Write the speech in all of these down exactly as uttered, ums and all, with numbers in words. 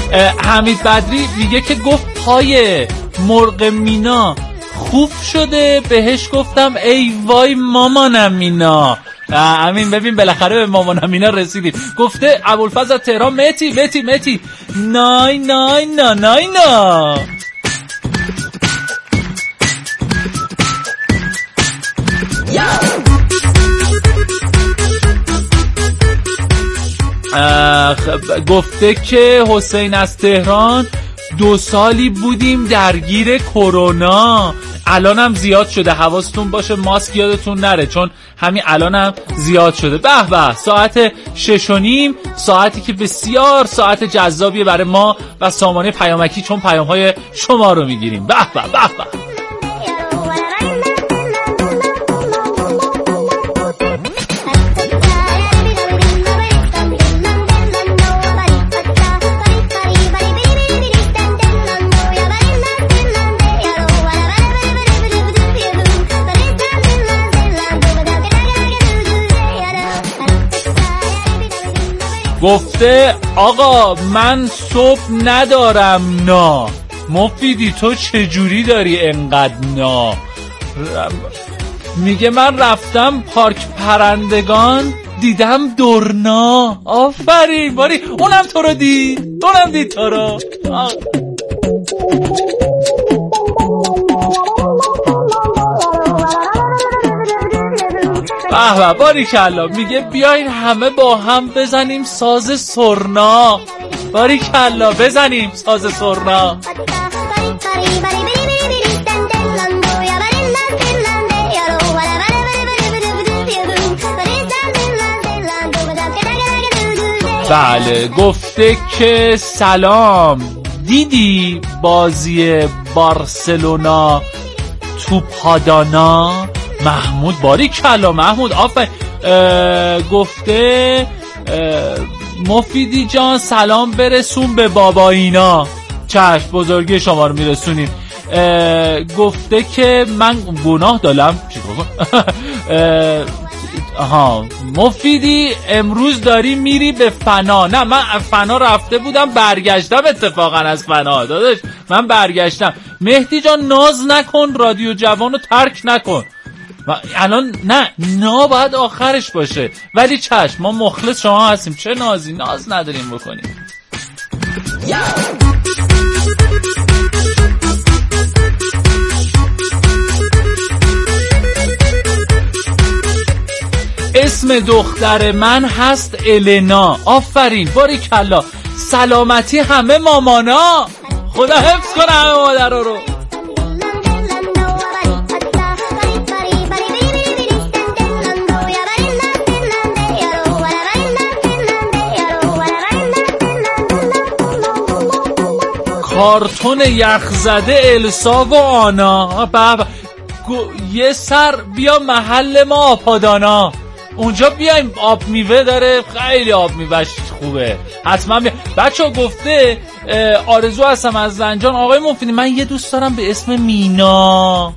حمید بدری میگه که گفت پای مرغ مینا خوب شده، بهش گفتم ای وای مامانم مینا. امین ببین بالاخره به مامانم مینا رسیدیم. گفته ابوالفضل از تهران متی متی متی نای نای نا نای نا. گفته که حسین از تهران دو سالی بودیم درگیر کرونا، الانم زیاد شده، حواستون باشه ماسک یادتون نره چون همین الانم زیاد شده. به به ساعت شش و نیم، ساعتی که بسیار ساعت جذابیه برای ما و سامانه پیامکی چون پیامهای شما رو میگیریم. به به به به. گفته آقا من صبح ندارم نا. مفیدی تو چجوری داری انقدر نا؟ میگه من رفتم پارک پرندگان دیدم دورنا. آفرین باری اونم تو رو دید، اونم دید تو رو. به باریکلا. میگه بیاین همه با هم بزنیم ساز سرنا. باریکلا بزنیم ساز سرنا. بله گفته که سلام دیدی بازی بارسلونا تو پادانا؟ محمود باریکلا محمود آفرین. گفته مفیدی جان سلام برسون به بابا اینا. چشم بزرگی شما رو میرسونیم. گفته که من گناه دارم چی گفتم؟ آها مفیدی امروز داری میری به فنا. نه من فنا رفته بودم برگشتم اتفاقا از فنا داداش من برگشتم. مهدی جان ناز نکن، رادیو جوانو ترک نکن. الان نه نا باید آخرش باشه ولی چشم ما مخلص شما هستیم، چه نازی ناز نداریم بکنیم. اسم دختر من هست النا. آفرین باریکلا. سلامتی همه مامانا. خدا حفظ کنه همه مادرها رو. کارتون یخزده السا و آنا. بابا یه سر بیا محل ما آپادانا، اونجا بیایم آب میوه داره، خیلی آب میوهش خوبه حتما بیا. بچه ها گفته آرزو هستم از زنجان. آقای مفیدی من یه دوست دارم به اسم مینا.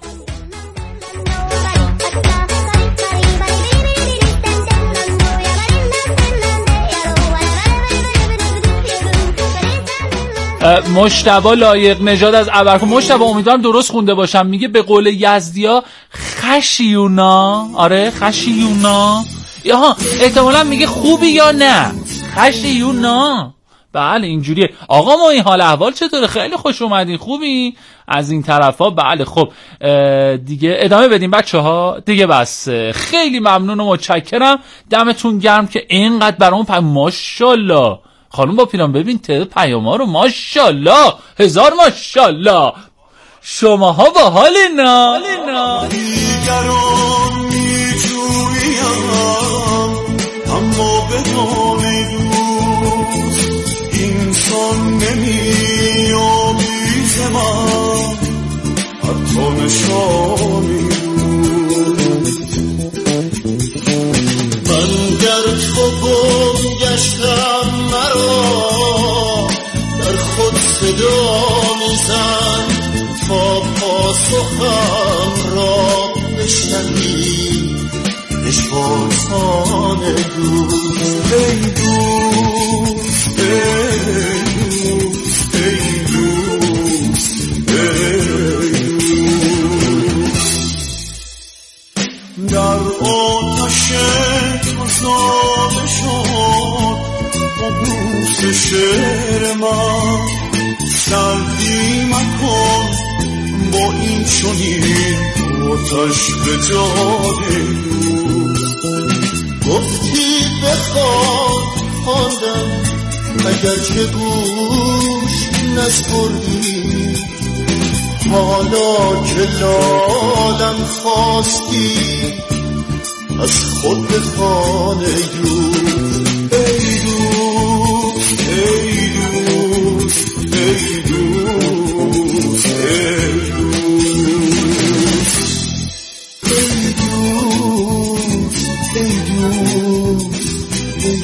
مجتبی لایق نژاد از ابرکو. مجتبی امیدوارم درست خونده باشم. میگه به قول یزدیا خشیونا. آره خشیونا. آها احتمالا میگه خوبی یا نه خشیونا. بله اینجوریه. آقا ما این حال احوال چطوره؟ خیلی خوش اومدین، خوبی از این طرفا؟ بله خب دیگه ادامه بدیم بچه ها دیگه. بس خیلی ممنون و متشکرم، دمتون گرم که اینقدر برامون پی... ماشاءالله خانم با پیران ببین تعداد پیام‌ها رو ماشاءالله هزار ماشاءالله. شماها با حال نه دیگران میجویم اما بدانید انسان نمیابی ز من حتی نشانی. من در تو گم گشتم، مرا در خود صدا میزن تا پاسخم را بشنوی. نشوازان دوست ای دوست ای دوست افسانه شد قبوس شعر من. سردی مکن با این چنین آتش به جای دوست. گفتی بخواد خواندم اگر چه گوش نسپردی. حالا که لالم خواستی از خود به خانه یوز. ای دوست ای دوست ای دوست ای دوست ای دوست ای دوست ای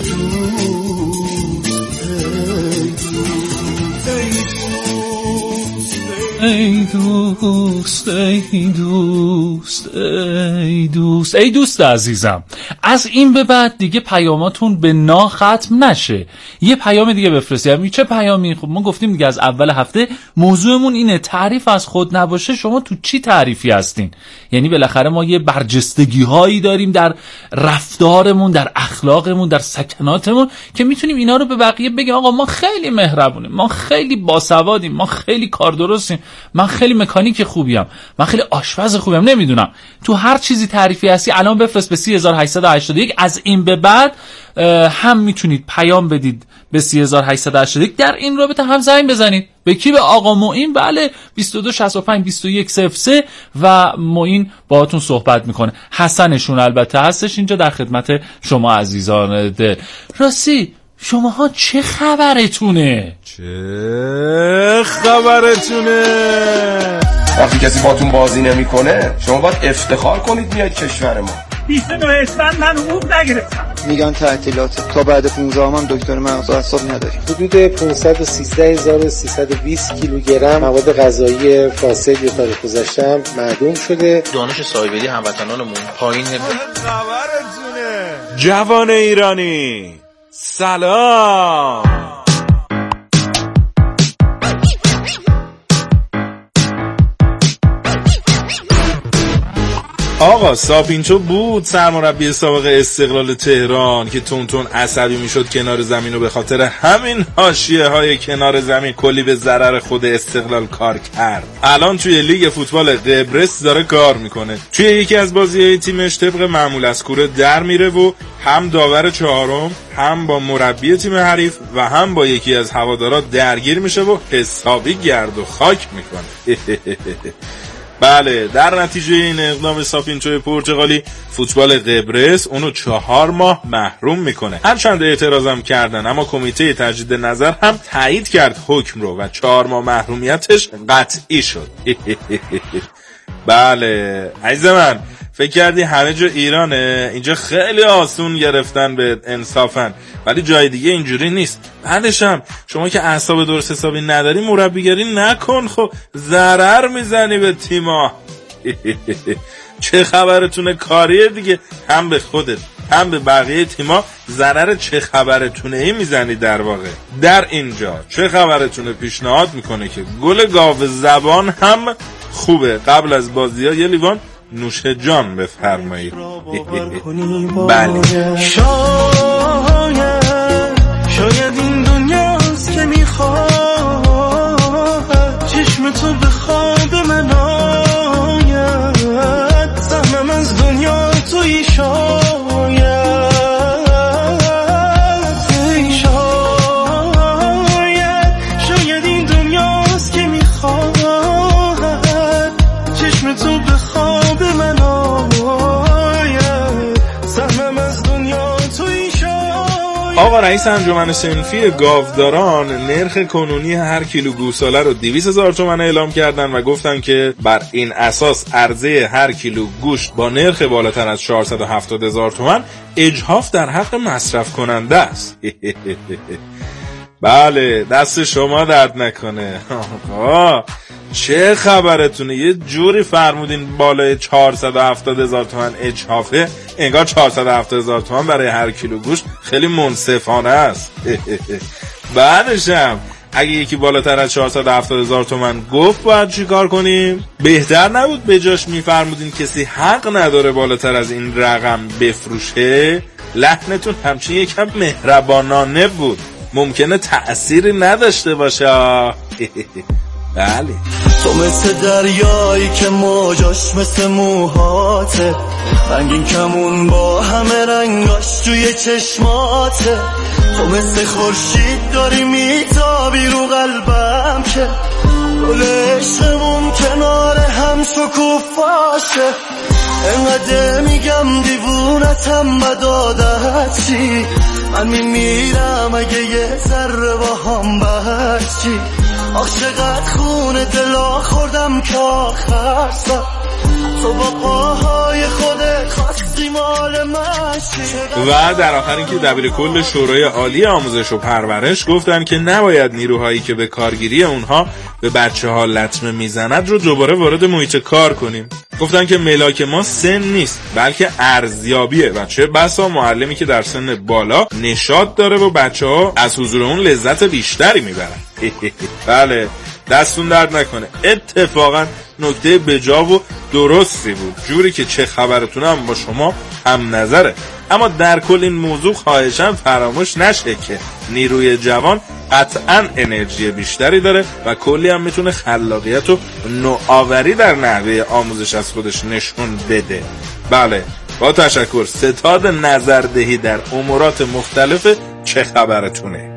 دوست ای دوست ای دوست ای دوست ای دوست عزیزم، از این به بعد دیگه پیاماتون به نا ختم نشه. یه پیام دیگه بفرستید. چه پیامی؟ خب ما گفتیم دیگه از اول هفته موضوعمون اینه تعریف از خود نباشه. شما تو چی تعریفی هستین؟ یعنی بالاخره ما یه برجستگی هایی داریم در رفتارمون، در اخلاقمون، در سکناتمون که میتونیم اینا رو به بقیه بگیم آقا ما خیلی مهربونیم، ما خیلی باسوادیم، ما خیلی کار درستیم، من خیلی مکانیک خوبیم، من خیلی آشپز خوبیم. نمیدونم تو هر چیزی تعریفی هستی الان بفرست به سه هزار و هشتصد و هشتاد و یک. از این به بعد هم میتونید پیام بدید به سه هزار و هشتصد و هشتاد و یک. در این رابطه هم زنگ بزنید. به کی؟ به آقا معین. بله بیست و دو شصت و پنج بیست و یک صفر سه و معین باهاتون صحبت میکنه. حسنشون البته هستش اینجا در خدمت شما عزیزان دل. راستی شماها چه خبرتونه؟ چه خبرتونه؟ وقتی کسی باتون بازی نمیکنه شما باید افتخار کنید میاد کشور ما. بیست و نه اسفند من حقوق نگرفتم. میگن تعطیلات تا بعد پانزده هم دکتر مغز و اعصاب نداریم. حدود پانصد و سیزده هزار و سیصد و بیست کیلوگرم مواد غذایی فاسد یا تاریخ گذشته معدوم شده. دانش سایبری هموطنانمون پایین. خبرتونه جوان ایرانی سلام. آقا ساپینچو بود سرمربی سابق استقلال تهران که تون تون عصبی میشد کنار زمین و به خاطر همین حاشیه های کنار زمین کلی به ضرر خود استقلال کار کرد. الان توی لیگ فوتبال قبرس داره کار میکنه. توی یکی از بازی‌های تیمش طبق معمول از کوره در میره و هم داور چهارم هم با مربی تیم حریف و هم با یکی از هوادارا درگیر میشه و حسابی گرد و خاک میکنه. بله در نتیجه این اقدام ساپینچوی پرتغالی فوتبال قبرس اونو چهار ماه محروم میکنه. هرچند اعتراضم کردن اما کمیته تجدید نظر هم تایید کرد حکم رو و چهار ماه محرومیتش قطعی شد. بله عزیز من فکر کردی همه جا ایرانه؟ اینجا خیلی آسون گرفتن به انصافن، ولی جای دیگه اینجوری نیست. بعدش هم شما که اعصاب درست حسابی نداری مربیگری نکن، خب ضرر میزنی به تیما. چه خبرتونه کاریه دیگه، هم به خودت هم به بقیه تیما ضرر چه خبرتونه ای میزنی. در واقع در اینجا چه خبرتونه پیشنهاد میکنه که گل گاو زبان هم خوبه قبل از بازی ها یه لیوان نوش جان بفرمایید. بله شاید شاید این دنیاست که میخواد چشم تو به خواب من آید، سهمم از دنیا توی شاید ای شاید شاید این دنیاست که میخواد چشم تو به خواب من آید، سهمم از دنیا توی شاید. آقا رئیس انجمن صنفی گاوداران نرخ کنونی هر کیلو گوساله رو دویست هزار تومان اعلام کردن و گفتن که بر این اساس عرضه هر کیلو گوشت با نرخ بالاتر از چهارصد و هفتاد هزار تومان اجحاف در حق مصرف کننده است. بله دست شما درد نکنه. آقا چه خبرتونه؟ یه جوری فرمودین بالای چهارصد و هفتاد هزار تومان اجحافه، انگار چهارصد و هفتاد هزار تومان برای هر کیلو گوشت خیلی منصفانه است. بعدشم اگه یکی بالاتر از چهارصد و هفتاد هزار تومان گفت باید چی کار کنیم؟ بهتر نبود به جاش میفرمودین کسی حق نداره بالاتر از این رقم بفروشه؟ لحنتون همچین یکم مهربانانه بود، ممکنه تأثیری نداشته باشه. بله. تو مثل دریایی که موجاش مثل موهاته، رنگین کمون با همه رنگاش توی چشماته. تو مثل خورشید داری میتابی رو قلبم که گل عشقمون کنار هم شکوفاشه. انقدر میگم دیوونتم بدادت چی، من میمیرم اگه یه ذره با هم بچی. آخ چقدر خونه دلا خوردم که آخر سر تو با پاهای خودت خواستی مال من شی. و در آخر اینکه دبیر کل شورای عالی آموزش و پرورش گفتن که نباید نیروهایی که به کارگیری اونها به بچه ها لطمه میزند رو دوباره وارد محیط کار کنیم. گفتن که ملاک ما سن نیست بلکه ارزیابیه و چه بسا معلمی که در سن بالا نشاط داره و بچه ها از حضور اون لذت بیشتری میبرن. بله دستون درد نکنه، اتفاقا نکته بجا و درستی بود، جوری که چه خبرتونم با شما هم نظره. اما در کل این موضوع خواهشاً فراموش نشه که نیروی جوان قطعاً انرژی بیشتری داره و کلی هم میتونه خلاقیت و نوآوری در نحوه آموزش از خودش نشون بده. بله با تشکر، ستاد نظردهی در امورات مختلف چه خبرتونه.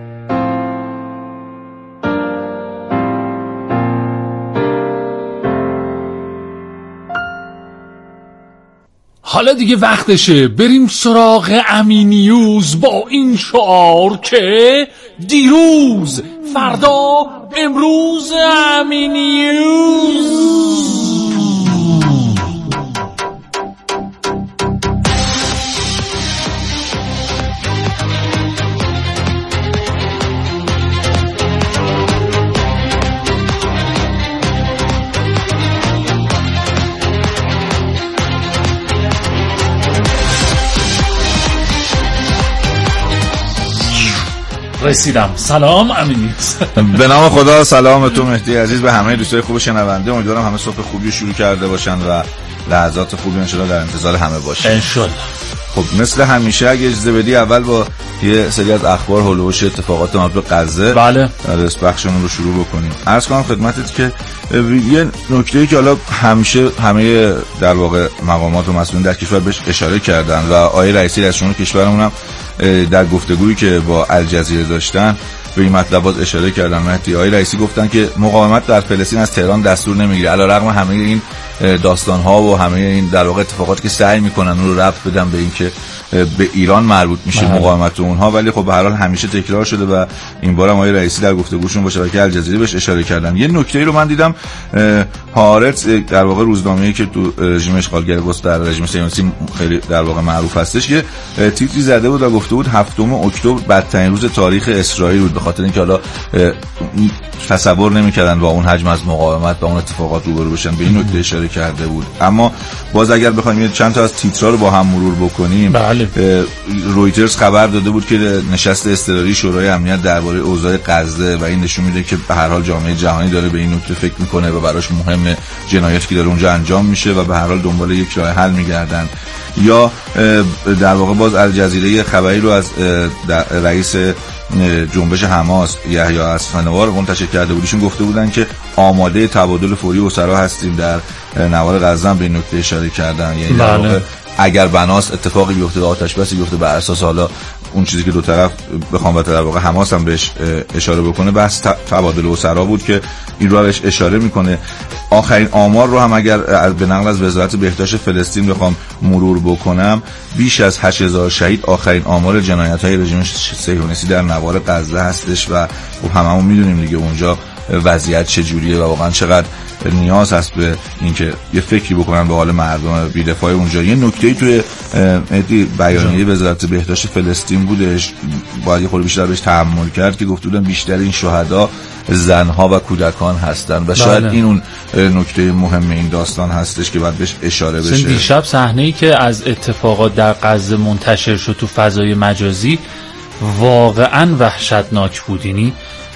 حالا دیگه وقتشه بریم سراغ امینیوز با این شعار که دیروز فردا امروز امینیوز. رسیدم. سلام امینیوز. به نام خدا، سلام تو مهدی عزیز، به همه دوستای خوب شنونده. امیدوارم همه صبح خوبی شروع کرده باشن و لحظات خوبی ان شاءالله در انتظار همه باشن ان شاءالله. خب مثل همیشه اگه اجازه بدی اول با یه سری از اخبار هولوش اتفاقات مربوط به غزه بله درس بخشمون رو شروع بکنیم. عرض کنم خدمتت که یه نکته‌ای که حالا همیشه همه در واقع مقامات و مسئولین در کشور بهش اشاره کردن و آقای رئیسی رئیس جمهور کشورمون هم در گفتگویی که با الجزیره داشتن به این مطلبات اشاره کردن. مهدی آقای رئیسی گفتن که مقاومت در فلسطین از تهران دستور نمیگیره، علیرغم همه این داستان‌ها و همه این در واقع اتفاقاتی که سعی میکنن اون رو ربط بدن به این که به ایران مربوط میشه مهم. مقاومت اونها، ولی خب به هر حال همیشه تکرار شده و این بار هم آقای رئیسی در گفتگوشون با شبکه الجزیره بهش اشاره کردن. یه نکته‌ای رو من دیدم، هارتز در واقع روزنامه‌ای که تو رژیم اشغالگر در رژیم صهیونیستی خیلی در واقع معروف هستش، که تیتری زده بود و گفته بود هفتم اکتبر بدترین روز تاریخ اسرائیل بود، به خاطر اینکه حالا تصور نمی‌کردن با اون حجم از مقاومت با اون اتفاقات روبرو بشن. به این نکته اشاره کرده بود. اما باز اگر بخوایم چند تا از تیترها رو با هم مرور بکنیم، بله. رویترز خبر داده بود که نشست اضطراری شورای امنیت درباره اوضاع غزه و این نشون میده که به هر حال جامعه جهانی داره به این نکته فکر میکنه و براش مهمه جنایاتی که داره اونجا انجام میشه و به هر حال دنبال یک راه حل میگردن. یا در واقع باز الجزیره خبری رو از رئیس جنبش حماس یحیی اصفهانی منتشر کرده بودیشون گفته بودن که آماده تبادل فوری اسرا هستیم. در نوار غزه به این نکته اشاره کردن، یعنی در واقع اگر بناس اتفاقی بیفته، آتش بسی بیفته، بر اساس حالا اون چیزی که دو طرف بخوام در واقع حماس هم بهش اشاره بکنه، بس تبادل اسرا بود که این رو بهش اشاره میکنه. آخرین آمار رو هم اگر به نقل از وزارت بهداشت فلسطین بخوام مرور بکنم، بیش از هشت هزار شهید آخرین آمار جنایت‌های رژیم صهیونیستی در نوار غزه هستش و خب هممون میدونیم دیگه اونجا وضعیت چجوریه و واقعا چقدر نیاز هست به اینکه یه فکری بکنن به حال مردم بی‌دفاع اونجا. یه نکته‌ای توی بیانیه وزارت بهداشت فلسطین بودش، باید یه خورده بیشتر بهش تأمل کرد، که گفته بودن بیشتر این شهدا زنها و کودکان هستن و شاید این اون نکته مهم این داستان هستش که باید بهش اشاره بشه. دیشب صحنه‌ای که از اتفاقات در غزه منتشر شد تو فضای مجازی واقعا وحشتناک بود. یعنی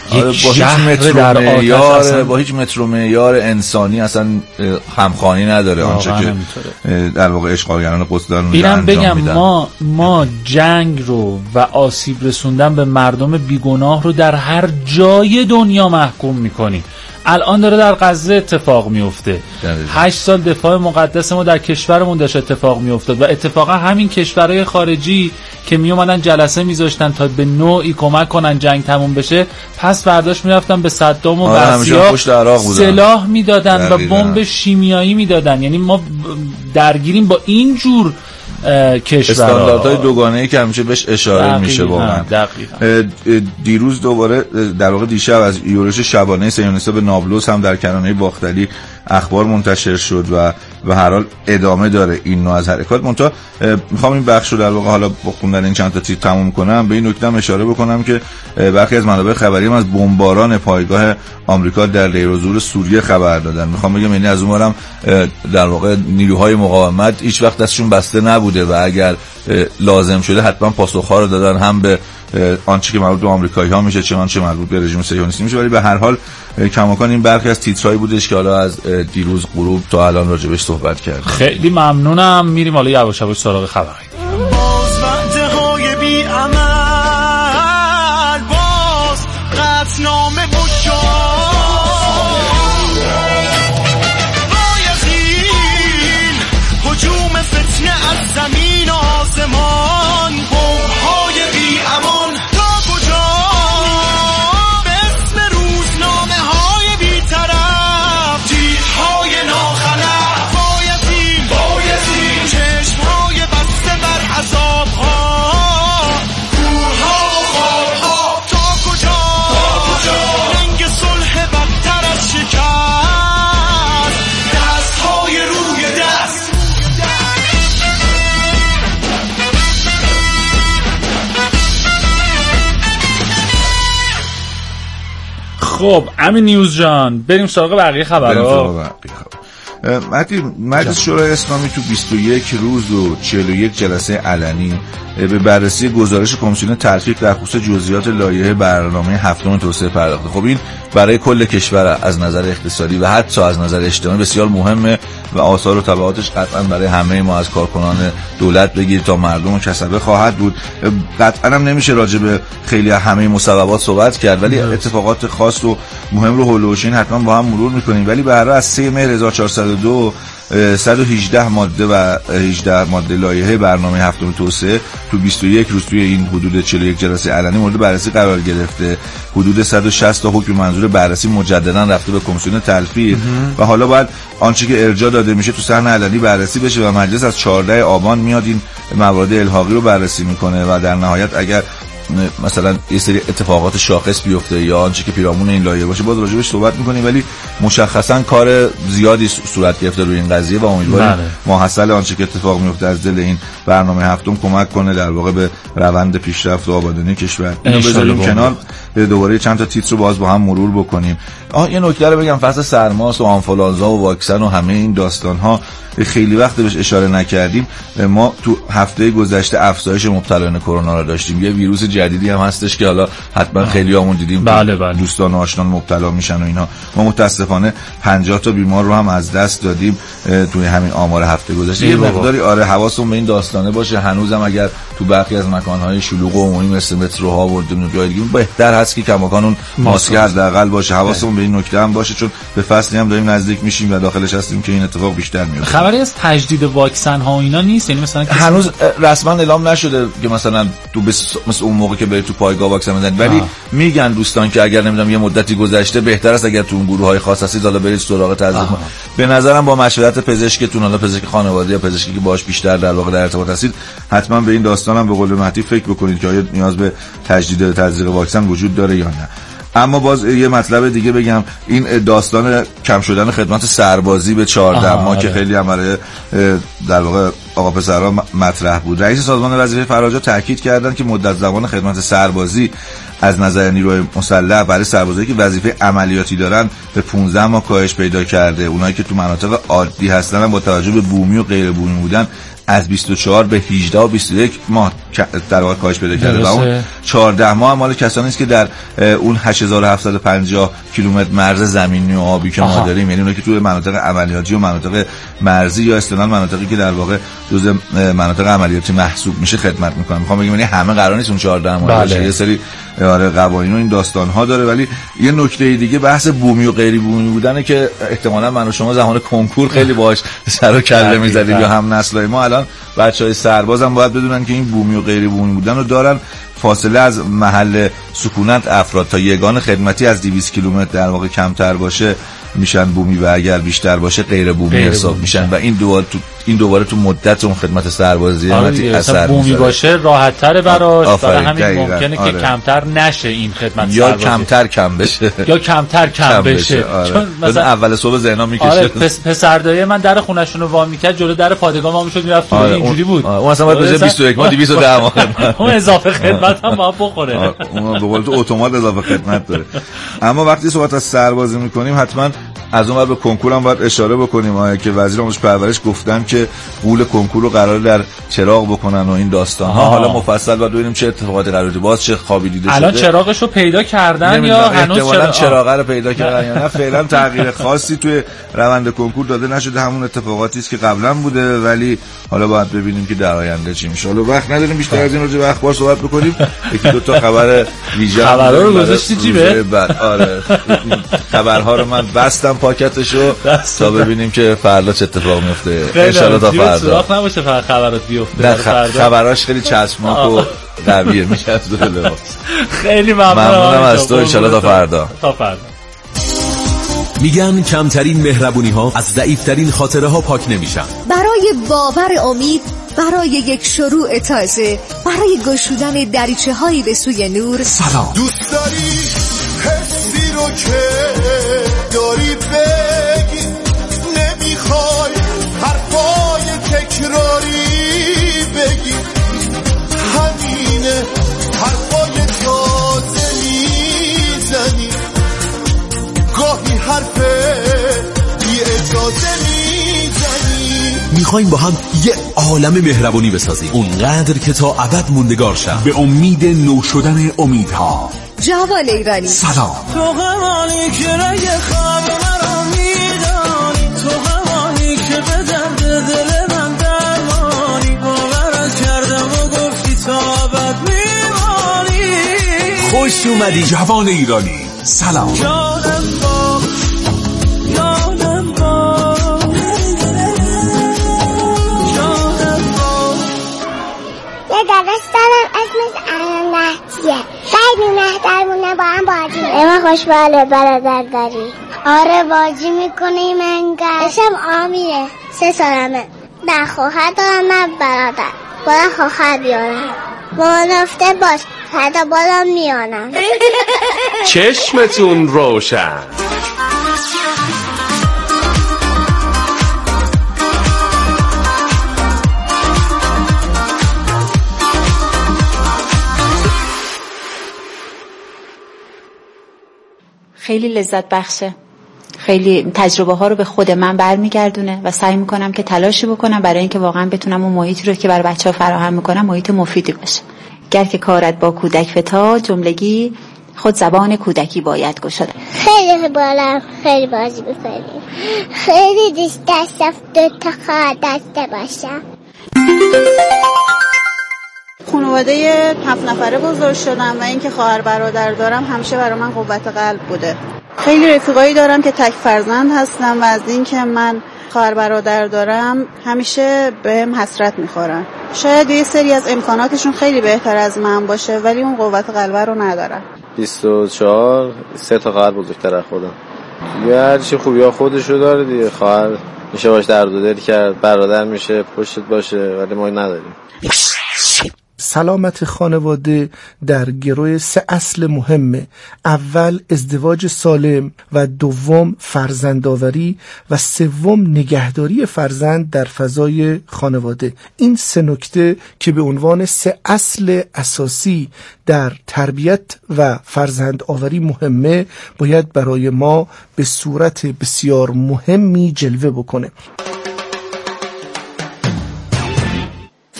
یک با هیچ شهر مترو در معیار آتش با هیچ مترو معیار انسانی اصلا همخوانی نداره آنچه که در واقع اشغالگران قدس دارن اونجا اینم انجام بگم میدن. ما ما جنگ رو و آسیب رسوندن به مردم بیگناه رو در هر جای دنیا محکوم میکنیم. الان داره در غزه اتفاق میفته. هشت سال دفاع مقدس ما در کشورمون داشت اتفاق میافتاد و اتفاقا همین کشورهای خارجی که می اومدن جلسه میذاشتن تا به نوعی کمک کنن جنگ تموم بشه، پس برداشت میرفتن به صدام و بسیا سلاح میدادن و بمب شیمیایی میدادن. یعنی ما درگیریم با این جور کشورها. استانداردهای دوگانه‌ای که همیشه بهش اشاره میشه واقعا. دیروز دوباره در واقع دیشب از یورش شبانه صهیونیست‌ها به نابلس هم در کرانه باختری اخبار منتشر شد و به هر حال ادامه داره این نوع از حرکات. منتها میخوام این بخش رو در واقع حالا با خوندن این چند تا تیتر تموم کنم. به این نکته هم اشاره بکنم که برخی از منابع خبری هم از بمباران پایگاه آمریکا در دیر و زور سوریه خبر دادن. میخوام بگم یعنی از اونورم در واقع نیروهای مقاومت هیچ وقت دستشون بسته نبوده و اگر لازم شده حتما پاسخ‌ها رو دادن، هم به آنچه که مربوط به آمریکایی‌ها میشه چه آنچه مربوط به رژیم صهیونیستی میشه. ولی به هر حال کماکان این برخی از تیترایی بودش که حالا از دیروز غروب تا الان راجبش صحبت کردیم. خیلی ممنونم. میریم حالا یواش یواش سراغ خبرهای باز وعده‌های بی عمل، باز قطعنامه و بایزین هجوم فتنه از زمین و آسمان، بمب‌های بی امان تا کجا به اسم روزنامه های بی طرف، تیرهای ناخلق بایزین بایزین چشمهای بسته بر عذابها، گورها و خوابها تا کجا تا کجا رنگ صلح بدتر از شکست، دستهای روی دست. خب امین نیوز جان، بریم سراغ بقیه خبرها. مجلس شورای اسلامی تو بیست و یک روز و چهل و یک جلسه علنی به بررسی گزارش کمیسیون تلفیق در خصوص جزئیات لایحه برنامه هفتم توسعه پرداخته. خب این برای کل کشور از نظر اقتصادی و حتی از نظر اجتماعی بسیار مهمه و آثار و تبعاتش قطعا برای همه ما از کارکنان دولت بگیر تا مردم و کسبه خواهد بود. قطعا هم نمیشه راجع به خیلی همه مصوبات صحبت کرد، ولی اتفاقات خاص و مهم رو هولوشین حتما با هم مرور میکنیم. ولی به هر حال از سه مهر هزار و چهارصد و دو صد و هجده ماده و هجده ماده لایحه برنامه هفتم توسعه تو بیست و یک روز توی این حدود چهل و یک جلسه علنی مورد بررسی قرار گرفته. حدود صد و شصت تا حکم منظور بررسی مجددا رفته به کمیسیون تلفیق و حالا باید آنچه که ارجاع داده میشه تو صحن علنی بررسی بشه و مجلس از چهاردهم آبان میاد این موارد الحاقی رو بررسی میکنه و در نهایت اگر مثلا یه سری اتفاقات شاخص بیفته یا آنچه که پیرامون این لایحه باشه باید راجعش صحبت میکنیم. ولی مشخصا کار زیادی صورت گرفته روی این قضیه و امیدواریم ماحصل آنچه که اتفاق میفته از دل این برنامه هفتم کمک کنه در واقع به روند پیشرفت و آبادانی کشور. اینو بذاریم کنار، دوباره چند تا تیتر رو باز با هم مرور بکنیم. آه یه نکته رو بگم، فصل سرماست و آنفولانزا و واکسن و همه این داستان ها خیلی وقت بهش اشاره نکردیم. ما تو هفته گذشته افزایش مبتلایان کرونا رو داشتیم. یه ویروس جدیدی هم هستش که حالا حتما خیلیامون دیدیم. بله بله. دوستان و آشنان مبتلا میشن و اینا. ما متاسفانه پنجاه تا بیمار رو هم از دست دادیم توی همین آمار هفته گذشته. یه مقداری آره حواسمون به این داستانه باشه. هنوزم اگر تو برخی از مکان‌های شلوغ و عمومی مثل متروها و جای دیگه بهتر هست که کماکان اون ماسک حداقل باشه. حواسمون به این نکته هم باشه چون به فصلی هم داریم نزدیک میشیم و داخلش هستیم که این اتفاق بیشتر میفته. خبری از تجدید واکسن ها و اینا نیست؟ یعنی مثلا هنوز رسما اعلام نشده که مثلا تو بس... مثل اون موقع که بری تو پایگاه واکسن بزنید، ولی میگن دوستان که اگر نمیدونم یه مدتی گذشته بهتر است اگر تو اون گروه‌های خاص هستید حالا برید سراغ تزریق. به نظرم با مشورت پزشکتون، حالا پزشک خانواده یا پزشکی که باهاش بیشتر در واقع در ارتباط هستید، حتما به این داستانم به قول مهدی فکر بکنید که آیا نیاز به تجدید تزریق واکسن وجود داره یا نه. اما باز یه مطلب دیگه بگم، این داستان کم شدن خدمات سربازی به چهارده ماه که خیلی هم برای در واقع آقا پسرها مطرح بود. رئیس سازمان وظیفه فراجا تاکید کردن که مدت زمان خدمت سربازی از نظر نیروی مسلح برای سربازایی که وظیفه عملیاتی دارن به پانزده ماه کاهش پیدا کرده. اونایی که تو مناطق عادی هستن با توجه به بومی و غیر بومی بودن از بیست و چهار به هجده و بیست و یک ماه در واقع کاهش پیدا کرده و اون چهارده ماه هم مال کسانی است که در اون هشت هزار و هفتصد و پنجاه کیلومتر مرز زمینی و آبی که ما داریم، یعنی اونایی که توی مناطق عملیاتی و مناطق مرزی یا اصطلاحاً مناطقی که در واقع جزء مناطق عملیاتی محسوب میشه خدمت میکنن. میخوام بگم یعنی همه قرار نیست اون چهارده ماه باشه، یه سری آره قوانین و این داستان ها داره. ولی یه نکته دیگه بحث بومی و غیر بومی بودنه که احتمالاً من و شما زمان کنکور خیلی باهاش سر و کله می‌زدیم یا هم نسلای ما. الان بچهای سربازم باید بدونن که این بومی و غیر بومی بودن رو دارن. فاصله از محل سکونت افراد تا یگان خدمتی از دویست کیلومتر در واقع کمتر باشه میشن بومی و اگر بیشتر باشه غیر بومی حساب میشن و این دوباره تو این دوباره تو مدت اون خدمت سربازی آره اثر بومی میذاره. باشه راحت تره براش، برای همین دقیقا. ممکنه آره. که کمتر نشه این خدمت یا سربازی. کمتر کم بشه یا کمتر کم, کم بشه, بشه. آره. چون مثلا اول صبح ذهنا میکشه. آره پس پسردایه من در خونه‌شون رو وا میکرد جلو در پادگان ما میشد میرفت تو. آره. اینجوری بود. اون اصلا باید بشه بیست و یک ماه دویست و ده ماه اون اضافه خدمت هم باید بخوره. اون به قول تو اتومات اضافه خدمت داره. اما وقتی صحبت از سربازی میکنیم حتما از اون به کنکور هم باید اشاره بکنیم آیا که وزیر آموزش پرورش گفتن که قول کنکور رو قرار در چراغ بکنن و این داستان ها. حالا مفصل باید ببینیم چه اتفاقاتی قرار بشه، باز چه خوابی دیده شده. الان چراغش رو پیدا کردن یا هنوز چراغ چراغ رو پیدا کردن یا نه؟ فعلا تغییر خاصی توی روند کنکور داده نشده، همون اتفاقاتی است که قبلا بوده، ولی حالا باید ببینیم که در آینده چی میشه. حالا وقت نداریم بیشتر از این راجع به اخبار صحبت بکنیم. یکی دو تا خبر ویژه خبرها رو گذاشتی جیبه؟ آره خبرها رو من بستم پاکتشو تا ببینیم که فردا چه اتفاق میفته. ان شاء الله تا فردا سراغ نباشه فقط خبرات بیفته. خبراش خیلی چسبناک و قویه میشه از دو لباس. خیلی ممنونم از تو. ان شاء الله تا فردا. تا فردا. میگن کمترین مهربونی ها از ضعیفترین خاطره ها پاک نمیشن. برای باور امید، برای یک شروع تازه، برای گشودن دریچه هایی به سوی نور. سلام. دوست داری حسی رو که داری بگی، نمیخوای حرفای تکراری بگی، همینه حرفای تازه میزنی، گاهی حرف بی اجازه میزنی. میخوایم با هم یه عالم مهربونی بسازیم، اونقدر که تا ابد موندگار شد، به امید نو شدن امیدها. جوان ایرانی سلام. تو همانی که رگ خواب مرا میدانی، تو همانی که به درد دل من درمانی، باورت کردم و گفتی تا ابد میمانی. خوش اومدی جوان ایرانی. سلام. جانم با جانم با جانم با یه داداش دارم اسمش الان مهدیه، خیلی مهترمونه، با هم بازی میکنه. اما خوشباله برادر داری؟ آره بازی میکنیم انگار. اسم آمیره، سه سالمه. نه خواهر دارم نه برادر. باید خواهر بیارم. مامان افته باش فردا بالا میانم. چشمتون روشن. خیلی لذت بخشه، خیلی تجربه ها رو به خود من برمیگردونه و سعی میکنم که تلاشی بکنم برای اینکه واقعا بتونم اون محیطی رو که برای بچه‌ها فراهم میکنم محیط مفیدی باشه. گر که کارت با کودک فتا، جملگی خود زبان کودکی باید گشاده. خیلی بالا خیلی بازی میکنیم، خیلی دوست داشتم دو تا خواهر داشته باشم. خانواده هفت نفره بزرگ شدم و اینکه خواهر برادر دارم همیشه برای من قوت قلب بوده. خیلی رفیقایی دارم که تک فرزند هستم و از اینکه من خواهر برادر دارم همیشه بهم حسرت میخورن. شاید یه سری از امکاناتشون خیلی بهتر از من باشه ولی اون قوت قلب رو ندارن. بیست و چهار سه تا خواهر بزرگتر از خودم. یه هرچی خوبی ها خودشو داره دیگه. خواهر میشه باش درد و دل کرد، برادر میشه پشتت باشه، ولی ما نداریم. سلامت خانواده در گروه سه اصل مهمه. اول ازدواج سالم و دوم فرزندآوری و سوم نگهداری فرزند در فضای خانواده. این سه نکته که به عنوان سه اصل اساسی در تربیت و فرزندآوری مهمه باید برای ما به صورت بسیار مهمی جلوه بکنه.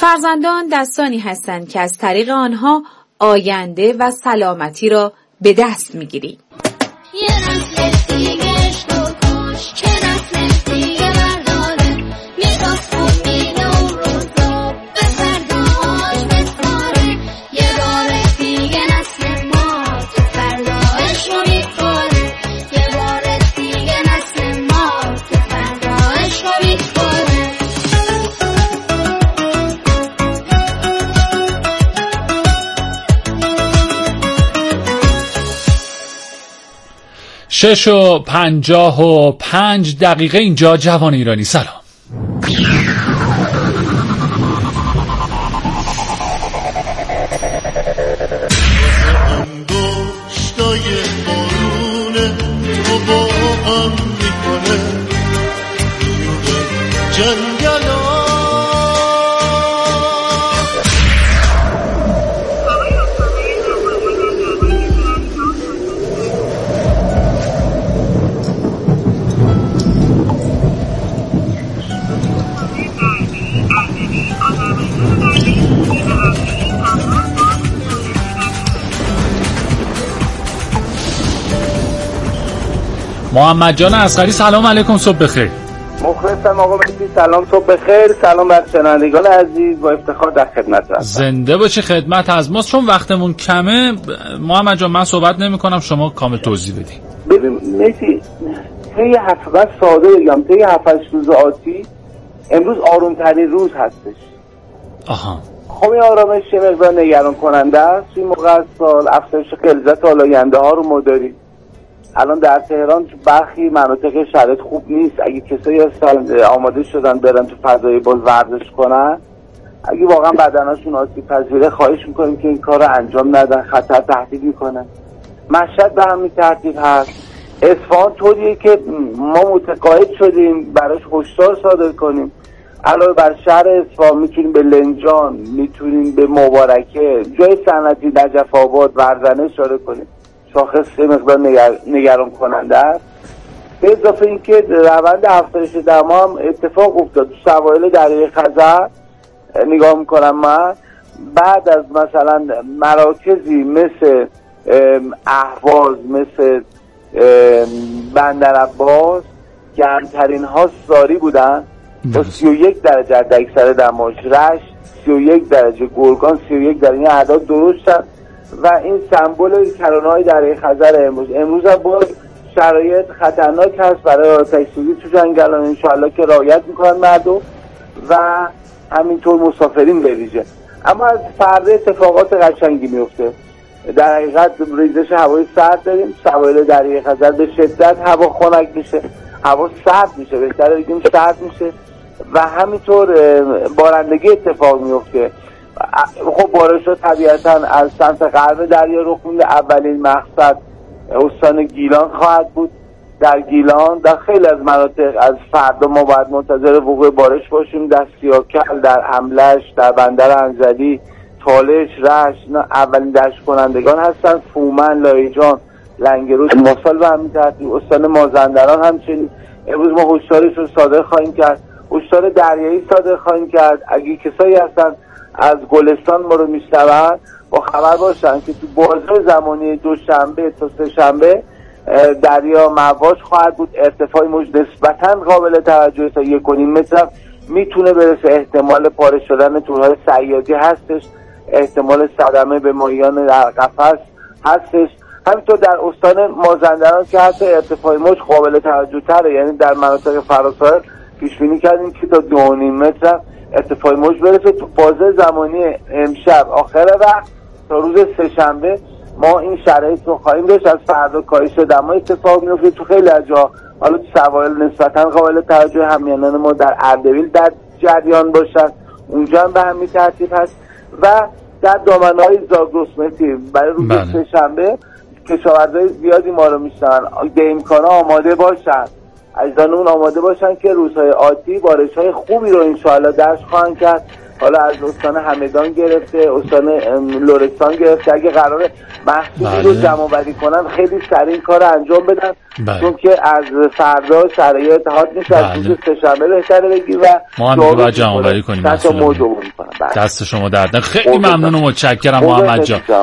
فرزندان دستانی هستند که از طریق آنها آینده و سلامتی را به دست میگیری. یه نسل دیگه عشق و کش که نسل دیگه برداره میراث امید و روزا به فرداش بسپاره یه بار دیگه نسل ما تو فرداش رو میخوره یه بار دیگه نسل ما تو فرداش رو میخوره. شش و پنجاه و پنج دقیقه اینجا جوان ایرانی. سلام. انگشتای بارونه تو با هم میکنه جنگلا محمد جان اصغری سلام علیکم، صبح بخیر. مخلصم آقا مهدی، سلام، صبح بخیر. سلام بر شنوندگان عزیز، با افتخار در خدمت هستم. زنده باشی، خدمت از ماست. چون وقتمون کمه محمد جان من صحبت نمی کنم، شما کامل توضیح بدید. ببین مهدی، طی هفت ساده بگم طی هفت روز آتی امروز آرومترین روز هستش. آها. خب این آرامش یه مقدار نگران کننده است. این موقع از سال افزایش غلظت آلاینده ها رو ما داریم. الان در تهران برخی مناطق شرایط خوب نیست. اگه کسایی هستن آماده شدن برن تو فضای باز ورزش کنن، اگه واقعا بدنشون آسیب پذیره خواهش میکنیم که این کار رو انجام ندن، خطر تهدید میکنن. مشهد به همین ترتیب هست. اصفهان طوریه که ما متقاعد شدیم براش هشدار صادر کنیم. علاوه بر شهر اصفهان میتونیم به لنجان، میتونیم به مبارکه، جای صنعتی نجف آباد، ورزنه اشاره کنیم. شاخص مقدار نگر... نگران کننده است. به اضافه اینکه روند افزایش دما هم اتفاق افتاد. تو سواحل دریای خزر نگاه میکنم من، بعد از مثلا مراکزی مثل اهواز، مثل بندرعباس گرمترین ها ساری بودن با سی و یک درجه در اکثر دماش، رشت سی و یک درجه، گرگان سی و یک درجه. این اعداد درستن و این سمبل کرانه‌های دریای خزر امروز. امروز هم باز شرایط خطرناک هست برای آتش سوزی تو جنگلان، انشاءالله که رعایت میکنن مردم و همینطور مسافرین به ویژه. اما از فردا اتفاقات قشنگی میفته. در حقیقت ریزش هوای سرد داریم. سواحل دریای خزر به شدت هوا خنک میشه، هوا سرد میشه، بهتره بگیم سرد میشه و همینطور بارندگی اتفاق میفته. خب بارش‌ها طبیعتاً از سمت غرب دریا رخ میده. اولین مقصد استان گیلان خواهد بود. در گیلان در خیلی از مناطق از فردا ما باید منتظر وقوع بارش باشیم. در سیاکل، در املش، در بندر انزلی، تالش، رشت اولین دشت کنندگان هستن. فومن، لایجان، لنگرود، ماسال و همین ترتیب. استان مازندران همچنین امروز ما هشدارش رو صادر خواهیم کرد. هشدار دریایی صادر خواهیم کرد. اگه کسایی هستن از گلستان ما رو میشنون با خبر باشن که تو بازه زمانی دوشنبه تا سه شنبه دریا مواج خواهد بود. ارتفاع موج نسبتاً قابل توجه تا یک و نیم متر میتونه برسه. احتمال پاره شدن تورهای صیادی هستش، احتمال صدمه به ماهیان در قفس هستش. همینطور در استان مازندران که حتی ارتفاع موج قابل توجه تره، یعنی در مناطق فراساحل پیش بینی کردیم که تا دو و نیم متر ارتفاع موج برسه. تو بازه زمانی امشب آخر وقت تا روز سه شنبه ما این شرایط رو خواهیم داشت. از فردا کاهش دما اتفاق میفته تو خیلی از جا. حالا تو سواحل نسبتا قابل توجه، همیانان ما در اردبیل در جریان باشن، اونجا هم به همین ترتیب هست و در دامنه‌های زاگرس مهدی برای روز بله. سه شنبه کشاورزای زیادی ما رو میشنن، به امکان آماده باشن. اجدانمون آماده باشن که روزهای آتی بارش‌های خوبی رو انشاءالله درش خواهند کرد. حالا از استان همدان گرفته، استان لرستان گرفته، اگه قراره محصولی رو جمع بندی کنن خیلی سریع کار انجام بدن. بله. چون که از فردا شرایط حاد نیست، از روز سه‌شنبه بهتره بگیر و ما هم دیگه باید جمع بندی کنیم. دست شما درد نکنه. دست شما درد نکنه. خیلی ممنون و متشکرم محمد جان.